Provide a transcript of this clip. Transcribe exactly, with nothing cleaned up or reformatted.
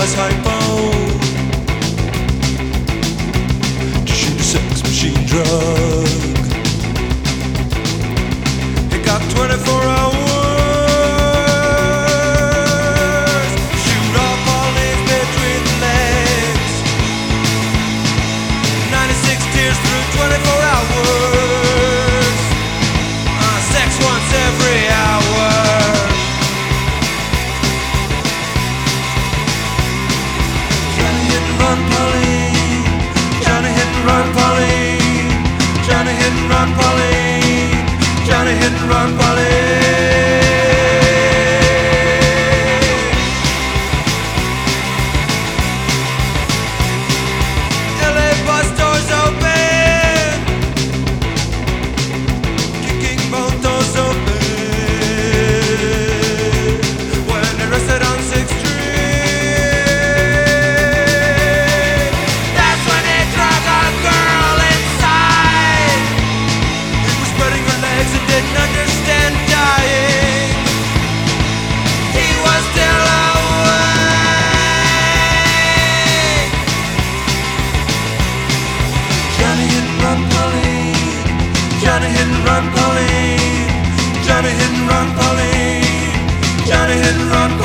less hypo to shoot a sex machine drug. It got twenty-four hours. Shoot off all his between the legs. ninety-six tears through twenty-four hours. Uh, sex once every hour. Johnny hit and run, Pauline. Johnny hit and run, Pauline. Johnny hit and run, Pauline. Johnny hit and run, Pauline. L A bus doors open, kicking both doors open. When they rested on sixth Street, that's when they drug a girl inside. He was spreading her legs and didn't understand dying. He was still awake. Johnny hit and run, Pauline. Johnny hit and run, Pauline. Johnny hit and run, Pauline. Johnny hit and run, Pauline.